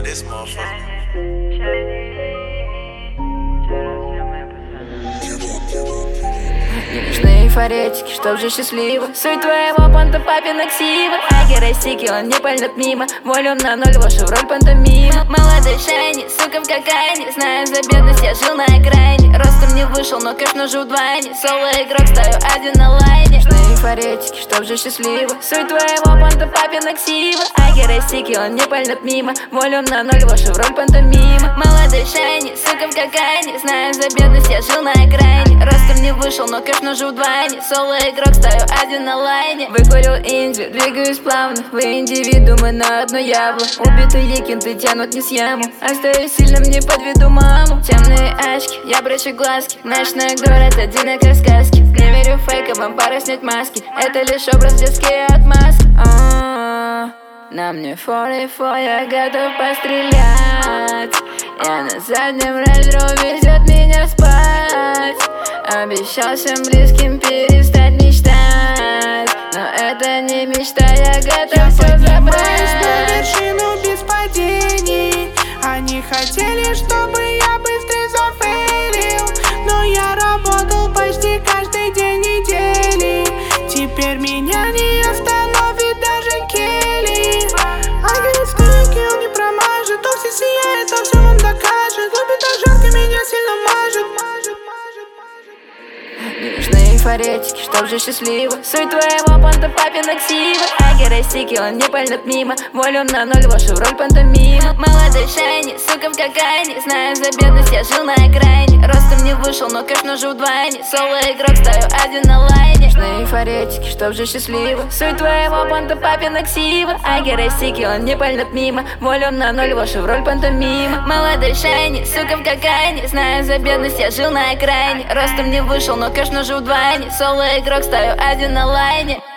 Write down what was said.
this motherfucker. Не нужны эйфоретики, чтоб же счастливо. Суть твоего понта папина ксива. Агеростики, он не пальнет мимо. Волюм на ноль, вашу роль пантомима. Молодой шайни, сука в кокайне. Знаю за бедность, я жил на экране. Ростом не вышел, но кэш множу вдвойне. Соло игрок, стою один на лайне. Нужны эйфоретики, чтоб же счастливо. Суть твоего понта папина ксива. Агеростики, он не пальнет мимо. Волюм на ноль, вашу роль пантомима. Молодой шайни, сука в кокайне. Знаю за бедность, я жил на экране. Ростом не вышел, но кэш множу вдвойне. Соло игрок, стою один на лайне. Выкурил инди, двигаюсь плавно. Вы индивидуумы на одно ябло. Убитые кенты тянут не с яму. Остаюсь сильным, не подведу маму. Темные очки, я прячу глазки. Ночной город, один как сказки. Не верю фейковым, пора снять маски. Это лишь образ, детские отмазки. На мне 44, я готов пострелять. Я на заднем Range везет меня спать. Обещал всем близким перестать мечтать, но это не мечта, я готов все забрать. На вершину без падений. Они хотели, чтобы я быстро зафейлил, но я работал почти каждый день недели. Теперь меня не остановит даже Келли. Агентстыки, он не промажет. То все сияет, то все он докажет. Любит жарко, меня сильно мажет. Не нужны эйфоретики, чтоб же счастливо. Суть твоего понта папина ксива. Агеростики, он не пальнет мимо. Волюм на ноль, вашу роль пантомима. Молодой шайни, сука в кокайне. Знаю за бедность, я жил на экране. Ростом не вышел, но кэш множу вдвойне. Соло игрок, стою один на лайне. Нужны эйфоретики, чтоб же счастливо. Суть твоего понта папина ксива. Агеростики, он не пальнет мимо. Волюм на ноль, вашу роль пантомима. Молодой шайни, сука в кокайне. Знаю за бедность, я жил на экране. Ростом не вышел, но кэш множу вдвойне. Соло игрок, стою один на лайне.